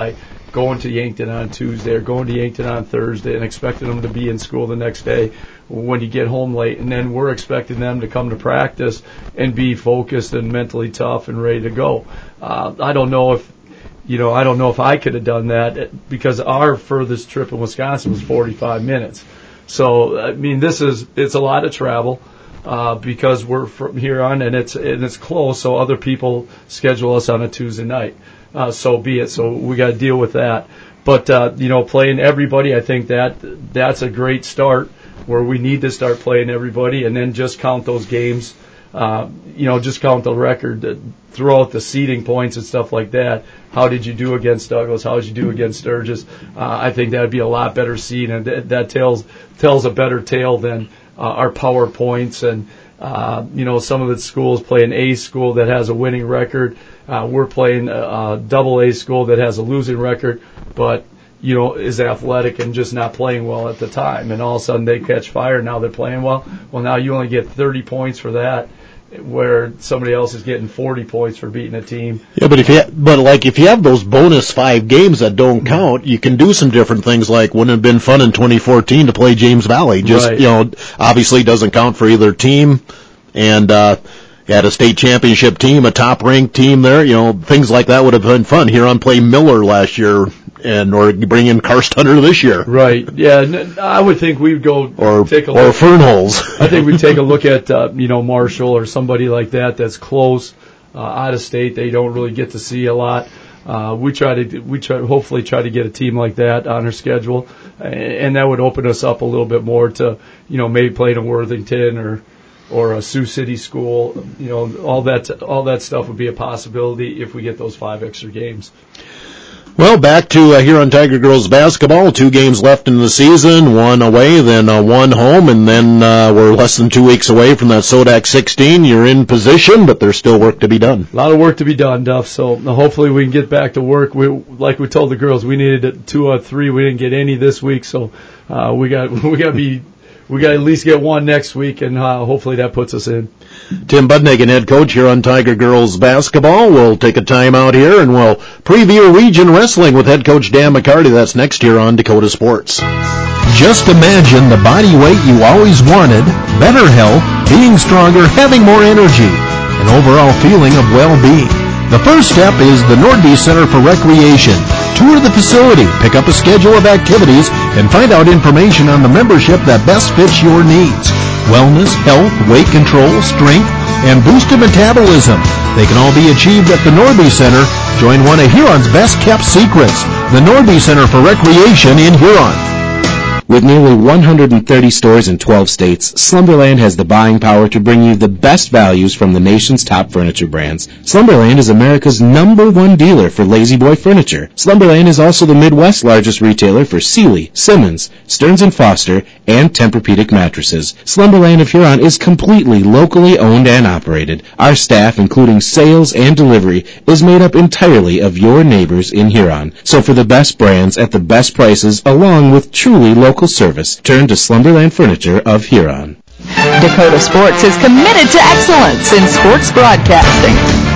L: going to Yankton on Tuesday or going to Yankton on Thursday and expecting them to be in school the next day when you get home late. And then we're expecting them to come to practice and be focused and mentally tough and ready to go. Uh, I don't know if, you know, I don't know if I could have done that because our furthest trip in Wisconsin was forty-five minutes. So, I mean, this is, it's a lot of travel. Uh, because we're from here on, and it's and it's close, so other people schedule us on a Tuesday night. Uh, so be it. So we got to deal with that. But uh, you know, playing everybody, I think that that's a great start. Where we need to start playing everybody, and then just count those games. Uh, you know, just count the record throughout the seeding points and stuff like that. How did you do against Douglas? How did you do against Sturgis? Uh, I think that would be a lot better seed, and that, that tells tells a better tale than uh, our power points. And uh, you know, some of the schools play an A school that has a winning record. Uh, we're playing a, a double A school that has a losing record, but you know, is athletic and just not playing well at the time. And all of a sudden they catch fire. Now they're playing well. Well, now you only get thirty points for that, where somebody else is getting forty points for beating a team.
G: Yeah, but if you, but like if you have those bonus five games that don't count, you can do some different things. Like, wouldn't it have been fun in twenty fourteen to play James Valley? Just,
L: right.
G: You know, obviously doesn't count for either team, and uh had a state championship team, a top ranked team there. You know, things like that would have been fun. Huron played Miller last year, and or bring in Karst Hunter this year.
L: Right. Yeah, I would think we'd go
G: or
L: take a
G: or
L: look.
G: Fernholz.
L: I think we'd take a look at uh, you know, Marshall or somebody like that that's close, uh, out of state. They don't really get to see a lot. Uh, we try to we try hopefully try to get a team like that on our schedule, and that would open us up a little bit more to, you know, maybe playing a Worthington or or a Sioux City school. You know, all that all that stuff would be a possibility if we get those five extra games.
G: Well, back to uh, Huron Tiger girls basketball. Two games left in the season, one away, then uh, one home, and then uh, we're less than two weeks away from that Sodak sixteen. You're in position, but there's still work to be done.
L: A lot of work to be done, Duff, so hopefully we can get back to work. We, like we told the girls, we needed two or three. We didn't get any this week, so uh, we got we got to be we got to at least get one next week, and uh, hopefully that puts us in.
G: Tim Budnigan, head coach here on Tiger Girls Basketball. We'll take a time out here, and we'll preview Region Wrestling with head coach Dan McCarty. That's next here on Dakota Sports.
H: Just imagine the body weight you always wanted, better health, being stronger, having more energy, an overall feeling of well-being. The first step is the Nordby Center for Recreation. Tour the facility, pick up a schedule of activities, and find out information on the membership that best fits your needs. Wellness, health, weight control, strength, and boosted metabolism. They can all be achieved at the Nordby Center. Join one of Huron's best-kept secrets, the Nordby Center for Recreation in Huron.
I: With nearly one hundred thirty stores in twelve states, Slumberland has the buying power to bring you the best values from the nation's top furniture brands. Slumberland is America's number one dealer for Lazy Boy furniture. Slumberland is also the Midwest's largest retailer for Sealy, Simmons, Stearns and Foster, and Tempur-Pedic mattresses. Slumberland of Huron is completely locally owned and operated. Our staff, including sales and delivery, is made up entirely of your neighbors in Huron. So for the best brands at the best prices, along with truly local service, turn to Slumberland Furniture of Huron.
J: Dakota Sports is committed to excellence in sports broadcasting.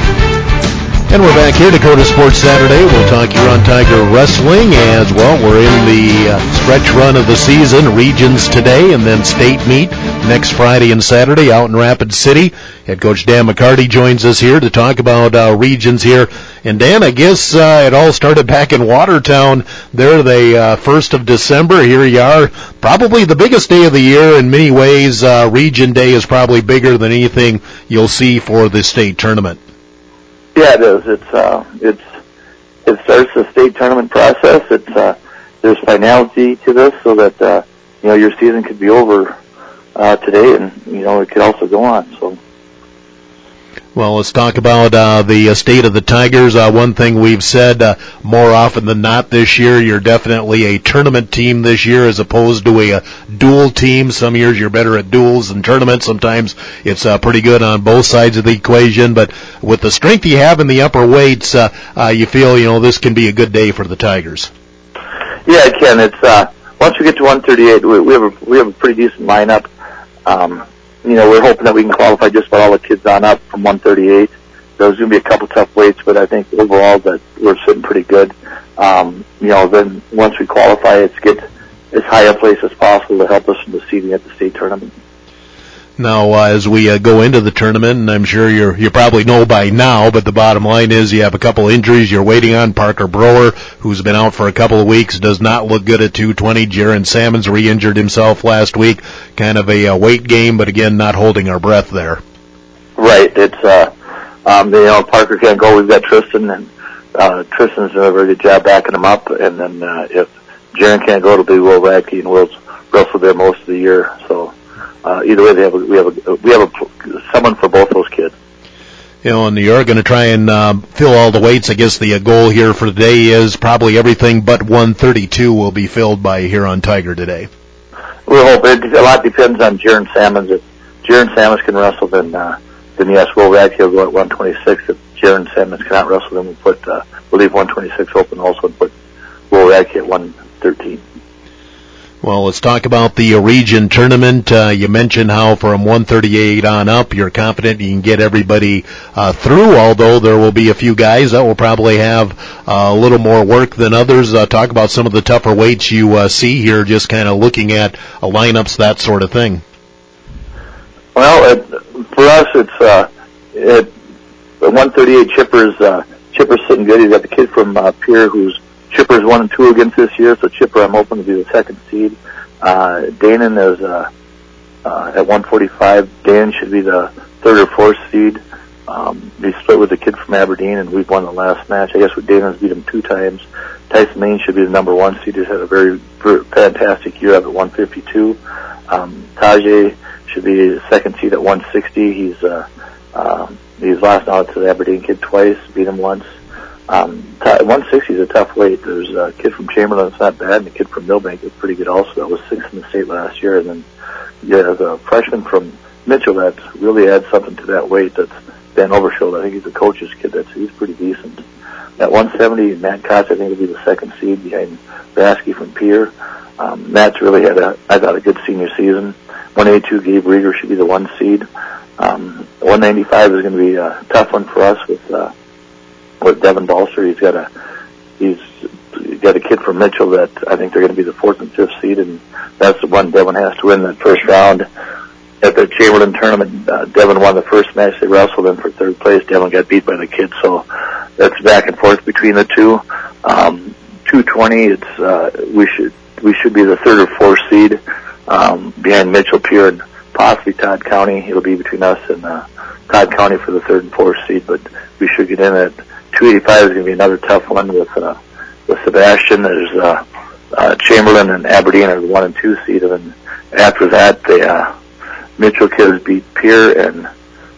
G: And we're back here, Dakota Sports Saturday. We'll talk Huron Tiger Wrestling as well. We're in the uh, stretch run of the season. Regions today and then state meet next Friday and Saturday out in Rapid City. Head coach Dan McCarty joins us here to talk about uh, regions here. And Dan, I guess uh, it all started back in Watertown there the uh, first of December. Here you are, probably the biggest day of the year in many ways. Uh, Region Day is probably bigger than anything you'll see for the state tournament.
M: Yeah, it is. It's uh, it's it starts the state tournament process. It's uh, there's finality to this, so that uh, you know, your season could be over uh, today, and you know, it could also go on. So.
G: Well, let's talk about uh, the uh, state of the Tigers. Uh, one thing we've said uh, more often than not this year, you're definitely a tournament team this year as opposed to a, a dual team. Some years you're better at duels than tournaments. Sometimes it's uh, pretty good on both sides of the equation. But with the strength you have in the upper weights, uh, uh, you feel, you know, this can be a good day for the Tigers.
M: Yeah, it can. It's uh, once we get to one thirty-eight, we, we have a we have a pretty decent lineup. Um, You know, we're hoping that we can qualify just about all the kids on up from one thirty-eight. there's going to be a couple tough weights, but I think overall that we're sitting pretty good. Um, you know, then once we qualify, it's get as high a place as possible to help us in the seeding at the state tournament.
G: Now, uh, as we uh, go into the tournament, and I'm sure you're, you probably know by now, but the bottom line is you have a couple injuries you're waiting on. Parker Brower, who's been out for a couple of weeks, does not look good at two twenty. Jaron Salmons re-injured himself last week. Kind of a uh, weight game, but again, not holding our breath there.
M: Right. It's, uh, um, you know, Parker can't go. We've got Tristan, and uh, Tristan's done a very good job backing him up. And then uh, if Jaron can't go, it'll be Will Radke, and Will's wrestled there most of the year. So uh, either way, they have a, we have a, we have a, someone for both those kids.
G: You know, and you're going to try and um, fill all the weights. I guess the uh, goal here for today is probably everything but one thirty-two will be filled by Huron Tiger today.
M: We hope. It, a lot depends on Jaron Salmons. If Jaron Salmons can wrestle, then uh, then yes, Will Radke will go at one twenty-six. If Jaron Salmons cannot wrestle, then we'll put uh, we'll leave one twenty-six open also and put Will Radke at one thirteen.
G: Well, let's talk about the region tournament. Uh, you mentioned how from one thirty-eight on up, you're confident you can get everybody uh, through, although there will be a few guys that will probably have uh, a little more work than others. Uh, talk about some of the tougher weights you uh, see here, just kind of looking at uh, lineups, that sort of thing.
M: Well, it, for us, it's uh, it, one thirty-eight Chipper's, uh, Chipper's sitting good. He's got the kid from uh, Pierre who's Chipper's one and two against this year, so Chipper I'm hoping to be the second seed. Uh, Danon is uh, uh, at one forty-five. Dan should be the third or fourth seed. Um, he split with the kid from Aberdeen, and we've won the last match. I guess with Danon's beat him two times. Tyson Main should be the number one seed. He's had a very, very fantastic year up at one fifty-two. Um, Tajay should be the second seed at one sixty. He's uh, uh, he's lost now to the Aberdeen kid twice, beat him once. Um, one sixty is a tough weight. There's a kid from Chamberlain that's not bad, and a kid from Millbank that's pretty good also. That was sixth in the state last year. And then yeah, there's a freshman from Mitchell that really adds something to that weight. That's Ben Oversholt. I think he's a coach's kid. That's he's pretty decent. At one seventy, Matt Kotz I think will be the second seed behind Vasky from Pierre. Um, Matt's really had a I thought a good senior season. one eighty-two, Gabe Rieger should be the one seed. Um, one ninety-five is going to be a tough one for us with. Uh, with Devin Balser. He's got a he's got a kid from Mitchell that I think they're going to be the fourth and fifth seed, and that's the one Devin has to win that first round. At the Chamberlain tournament, uh, Devin won the first match they wrestled in for third place. Devin got beat by the kid, so that's back and forth between the two. Um, two twenty, it's uh, we should we should be the third or fourth seed um, behind Mitchell, Pierre, and possibly Todd County. It'll be between us and uh, Todd County for the third and fourth seed, but we should get in at two eighty-five is going to be another tough one with uh, with Sebastian. There's uh, uh, Chamberlain and Aberdeen are the one and two seed, and after that, the uh, Mitchell kids beat Pierre and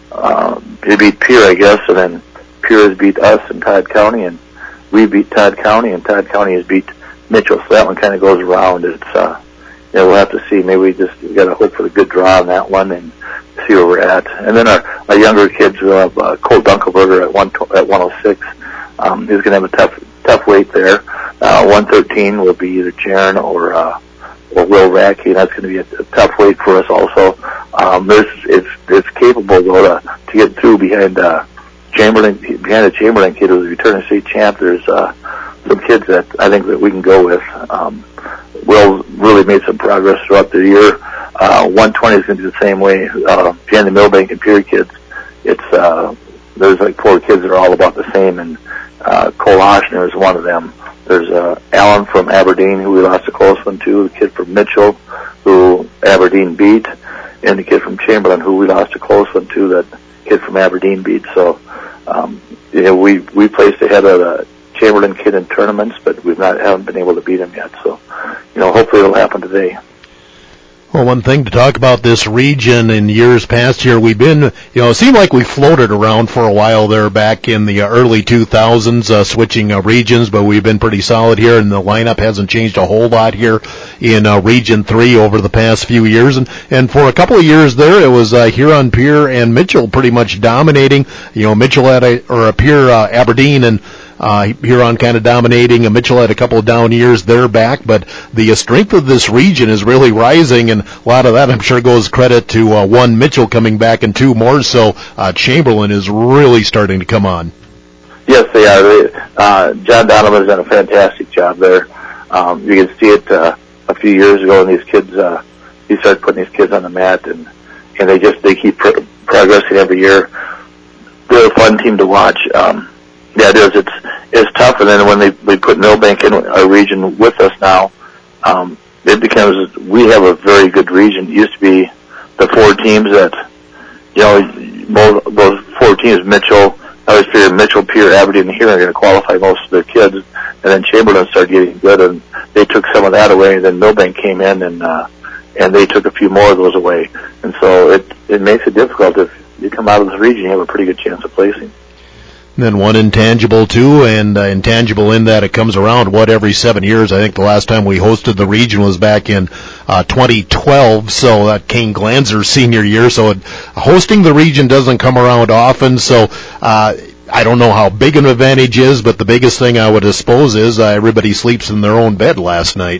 M: uh, they beat Pierre, I guess, and then Pierre has beat us and Todd County, and we beat Todd County, and Todd County has beat Mitchell. So that one kind of goes around. It's uh, you know, we'll have to see. Maybe we just we got to hope for the good draw on that one and see where we're at. And then our, our younger kids will have uh, Cole Dunkelberger at one at one oh six. Um, he's going to have a tough tough weight there. Uh, one thirteen will be either Jaron or uh, or Will Radke, and that's going to be a, a tough weight for us also. Um, this it's it's capable though to, to get through behind uh, Chamberlain behind the Chamberlain kid who's a returning state champ. There's uh, some kids that I think that we can go with. Um, Will really made some progress throughout the year. Uh, one twenty is going to be the same way. Uh, behind the Millbank and Pierre kids, it's uh, there's like four kids that are all about the same, and uh, Cole Oshner is one of them. There's uh, Alan from Aberdeen, who we lost a close one to, the kid from Mitchell, who Aberdeen beat, and the kid from Chamberlain, who we lost a close one to, that kid from Aberdeen beat. So, um, you know, we we placed ahead of the Chamberlain kid in tournaments, but we've not haven't been able to beat him yet. So, you know, hopefully it'll happen today.
G: Well, one thing to talk about this region in years past here, we've been, you know, it seemed like we floated around for a while there back in the early two thousands, uh, switching uh, regions, but we've been pretty solid here, and the lineup hasn't changed a whole lot here in uh, Region three over the past few years. And, and for a couple of years there, it was uh, Huron, Pierre, and Mitchell pretty much dominating. You know, Mitchell had a, or a Pierre, uh, Aberdeen, and Uh, Huron kind of dominating. Mitchell had a couple of down years. They're back, but the uh, strength of this region is really rising, and a lot of that, I'm sure, goes credit to uh, one, Mitchell coming back, and two, more so, uh, Chamberlain is really starting to come on.
M: Yes, they are. They, uh, John Donovan's done a fantastic job there. Um, you can see it uh, a few years ago, and these kids, uh, he started putting these kids on the mat, and and they just they keep pro- progressing every year. They're a fun team to watch. Um, yeah, it is. It's it's tough, and then when they we put Millbank in our region with us now, um, it becomes we have a very good region. It used to be the four teams that you know both those four teams, Mitchell. I always figured Mitchell, Pierre, Aberdeen, and Huron are going to qualify most of their kids, and then Chamberlain started getting good, and they took some of that away, and then Millbank came in, and uh, and they took a few more of those away, and so it it makes it difficult. If you come out of this region, you have a pretty good chance of placing.
G: And then one intangible, too, and uh, intangible in that it comes around, what, every seven years. I think the last time we hosted the region was back in uh, twenty twelve, so that Kane Glanzer's senior year. So it, hosting the region doesn't come around often, so uh, I don't know how big an advantage is, but the biggest thing I would suppose is uh, everybody sleeps in their own bed last night.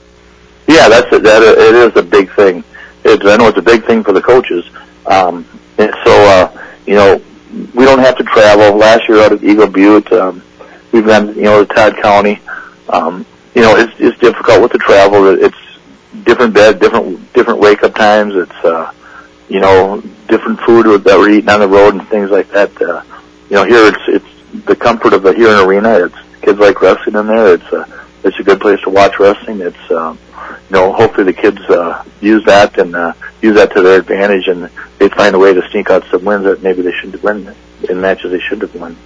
M: Yeah, that's a, that. It is a big thing. It's, I know it's a big thing for the coaches. Um, and so, uh, you know, we don't have to travel. Last year out of Eagle Butte, um, we've been, you know, to Todd County. Um, you know, it's, it's difficult with the travel. It's different bed, different different wake up times. It's, uh, you know, different food that we're eating on the road and things like that. Uh, you know, here it's it's the comfort of the Huron Arena. It's kids like wrestling in there. It's a it's a good place to watch wrestling. It's um, you know, hopefully the kids uh, use that and uh, use that to their advantage, and they find a way to sneak out some wins that maybe they shouldn't have won in matches they should have won.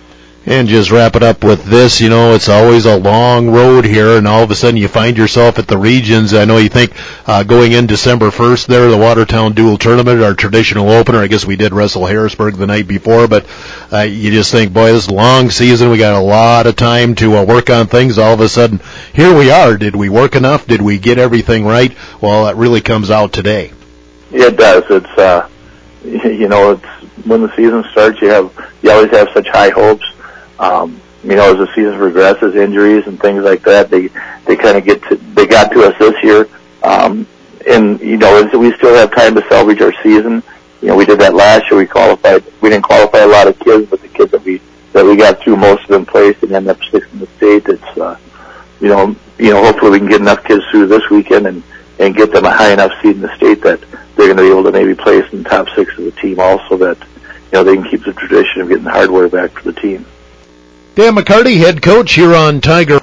G: And just wrap it up with this, you know, it's always a long road here, and all of a sudden you find yourself at the regions. I know you think uh, going in December first there, the Watertown Dual Tournament, our traditional opener. I guess we did wrestle Harrisburg the night before, but uh, you just think, boy, this is a long season. We got a lot of time to uh, work on things. All of a sudden, here we are. Did we work enough? Did we get everything right? Well, that really comes out today.
M: It does. It's, uh, you know, it's when the season starts, you have you always have such high hopes. Um, you know, as the season progresses, injuries and things like that, they they kind of get to, they got to us this year. Um, and you know, we still have time to salvage our season. You know, we did that last year. We qualified. We didn't qualify a lot of kids, but the kids that we that we got through, most of them placed and ended up sixth in the state. It's uh, you know, you know, hopefully we can get enough kids through this weekend and and get them a high enough seed in the state that they're going to be able to maybe place in the top six of the team, also that you know they can keep the tradition of getting hardware back for the team.
G: Dan McCarty, head coach here on Tiger